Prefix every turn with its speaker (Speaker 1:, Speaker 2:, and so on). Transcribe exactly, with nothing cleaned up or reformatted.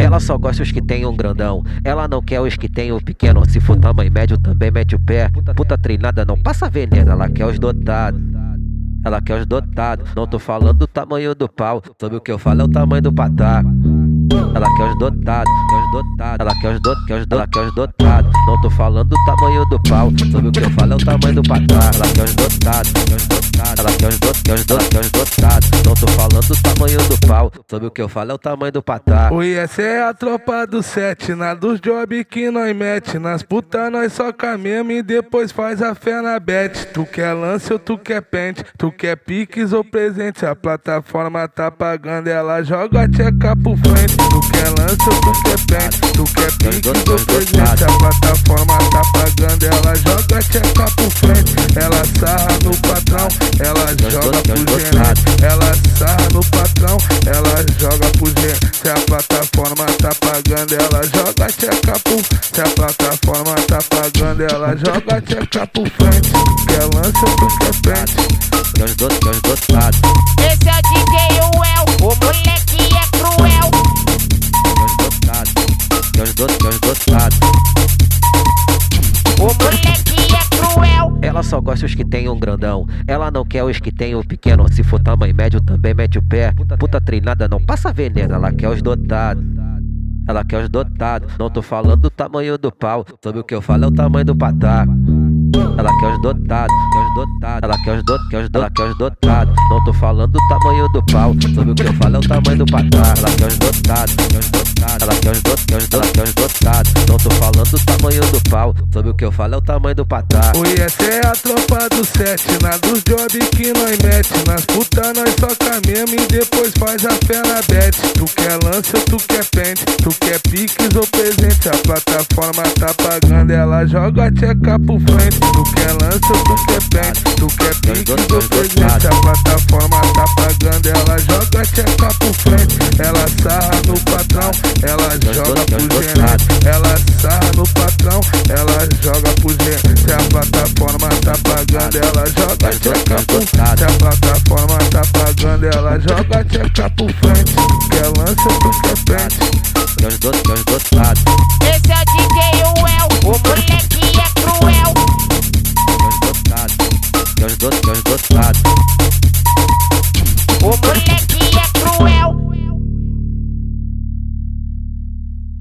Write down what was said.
Speaker 1: Ela só gosta os que tem um grandão. Ela não quer os que tem o pequeno. Se for tamanho médio também mete o pé. Puta treinada não passa veneno. Ela quer os dotados. Ela quer os dotados. Não tô falando do tamanho do pau. Sabe o que eu falo é o tamanho do pataco. Ela quer os dotados, quer os dotados. Ela quer os dotados, quer os dotados, ela quer os dotados. Não tô falando do tamanho do pau. Sabe o que eu falo é o tamanho do pataco. Ela quer os dotados, quer os dotados. Ela quer os dotados, quer os dotados, quer os dotados. Não tô falando do tamanho do pau. Sabe o que eu falo é o tamanho do pataco.
Speaker 2: Oi, essa é a tropa do sete. Na dos job que nós mete. Nas puta nós só caminhamos e depois faz a fé na bet. Tu quer lance ou tu quer pente? Tu quer piques ou presente? A plataforma tá pagando, ela joga a tcheca pro frente. Tu quer lance ou tu quer pente? Tu quer piques ou presente? A plataforma tá pagando, ela joga a tcheca pro frente. Ela sarra no patrão, ela joga pro gerente. Ela sarra no patrão, ela joga pro gerente. Se a plataforma tá pagando, ela joga a tcheca pro. Se a plataforma tá pagando, ela joga a tcheca pro frente. Tu quer lance ou tu quer pente?
Speaker 1: Quer os dotados, quer os dotados.
Speaker 3: Esse é o D J Well, o moleque é cruel.
Speaker 1: Quer os dotados, quer os dotados.
Speaker 3: O moleque é cruel.
Speaker 1: Ela só gosta os que tem um grandão. Ela não quer os que tem o pequeno. Se for tamanho médio também mete o pé. Puta treinada não passa veneno. Ela quer os dotados. Ela quer os dotados. Não tô falando do tamanho do pau. Sabe o que eu falo é o tamanho do pataco. Ela quer os dotados, quer os dotados. Ela quer os dotados, quer os dotados, ela quer os dotados. Não tô falando do tamanho do pau. Sabe o que eu falo é o tamanho do pataco. Ela quer os dotados, quer os dotados. Ela quer os dotados, quer os dotados, ela quer os dotados. Não tô falando do tamanho do pau. Sabe o que eu falo é o tamanho do pataco.
Speaker 2: Oi, essa é a tropa do sete. Na dos job que nós mete. Nas puta nós só caminhamos e depois faz a fé na bet. Tu quer lance ou tu quer pente? Tu quer piques ou presente? A plataforma tá pagando, ela joga a tcheca pro frente. Tu quer lance ou tu quer pente? Tu quer piques ou presente? A plataforma tá pagando, ela joga a tcheca pro frente. Ela sarra no patrão, ela joga pro gerente. Ela sarra no patrão, ela joga pro gerente. Se a plataforma tá pagando, ela joga a tcheca pro frente. Se a plataforma tá pagando, ela joga a tcheca pro frente. Tu quer lance ou tu quer pente?
Speaker 1: Quer os dotados, quer os dotados.
Speaker 3: Esse é o D J Well, o moleque